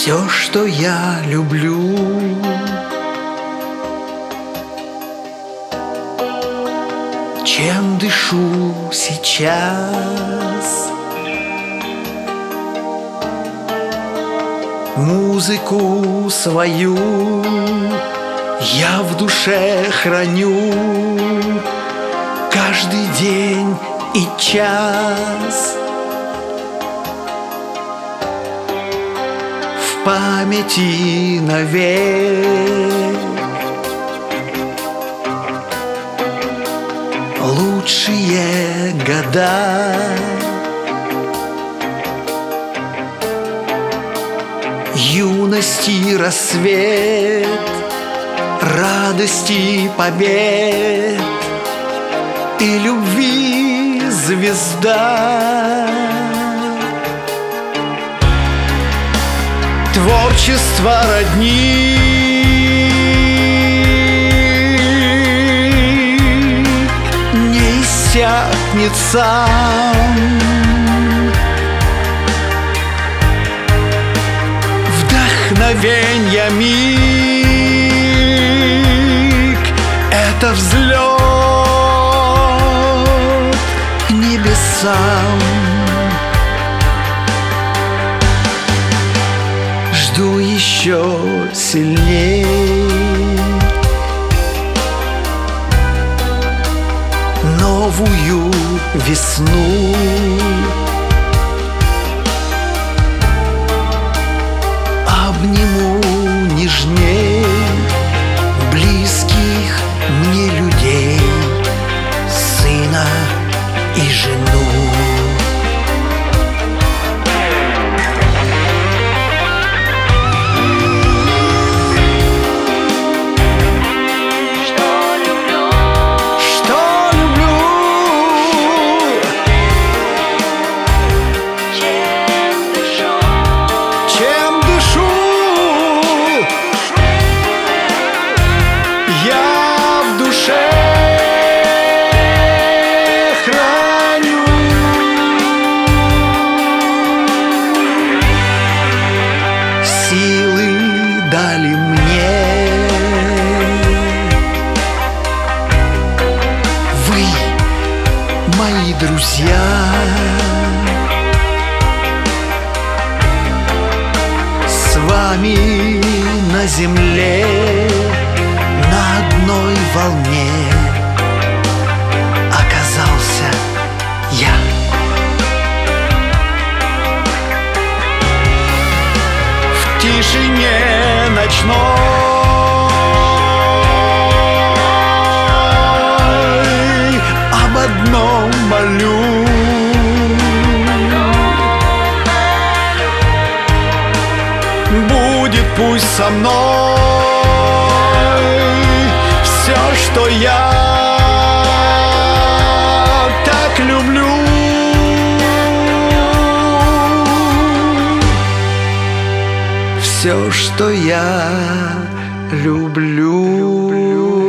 Все, что я люблю, чем дышу сейчас, музыку свою я в душе храню каждый день и час. В памяти навек лучшие года, юности рассвет, радости побед и любви звезда. Творчество родни, не иссякнет сам. Вдохновенья миг — это взлет к небесам. Жду еще сильней новую весну. Обниму нежней близких мне людей, сына и жену. Силы дали мне вы, мои друзья. С вами на земле на одной волне оказался я. В тишине ночной об одном молю: будет пусть со мной все, что я так люблю. Все, что я люблю.